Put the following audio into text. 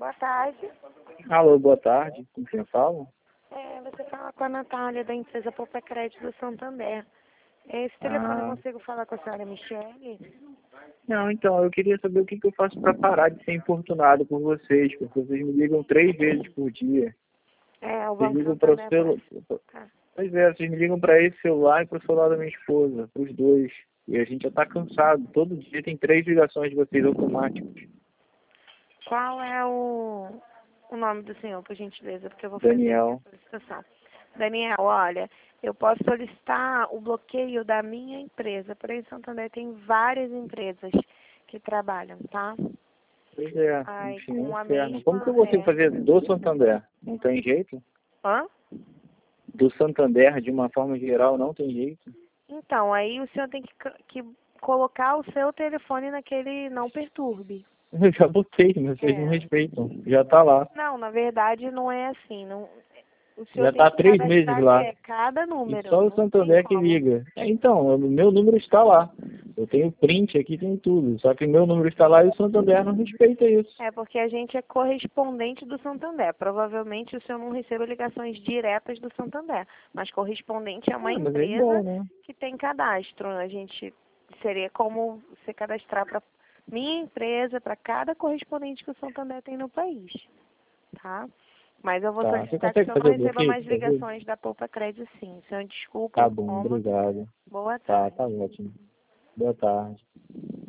Boa tarde. Alô, boa tarde. Com quem eu falo? Você fala com a Natália, da empresa Poupa Crédito do Santander. Esse telefone eu consigo falar com a senhora Michele? Não, então, eu queria saber o que eu faço para parar de ser importunado por vocês, porque vocês me ligam 3 vezes por dia. O Vocês Banco ligam para o Santander celular. Pois é, vocês me ligam para esse celular e para o celular da minha esposa, para os dois. E a gente já está cansado. Todo dia tem 3 ligações de vocês automáticas. Qual é o nome do senhor, por gentileza? Porque eu vou Daniel. fazer a solicitação. Daniel, olha, eu posso solicitar o bloqueio da minha empresa. Porém, em Santander tem várias empresas que trabalham, tá? Pois é, Ai, enfim, é um com a inferno. mesma... Como que eu consigo fazer do Santander? Não tem jeito? Hã? Do Santander, de uma forma geral, não tem jeito? Então, aí o senhor tem que colocar o seu telefone naquele não perturbe. Eu já botei, mas vocês não respeitam. Já tá lá. Não, na verdade não é assim. Não, o senhor Já tem tá há que 3 meses cadastrar lá. cada E número. só o Não tem Santander que como. liga. Então, o meu número está lá. Eu tenho print aqui, tem tudo. Só que o meu número está lá e o Santander não respeita isso. É porque a gente é correspondente do Santander. Provavelmente o senhor não recebe ligações diretas do Santander. Mas correspondente é uma Mas é igual, empresa né? que tem cadastro. A gente seria como você cadastrar para minha empresa, para cada correspondente que o Santander tem no país. Tá? Mas eu vou Tá. Você solicitar que o consegue senhor não fazer o receba bloqueio, mais por favor? ligações da Poupa Crédito, sim. Senhor, desculpa o Tá bom, incômodo. obrigado. Boa Tá, tarde. tá ótimo. Boa tarde.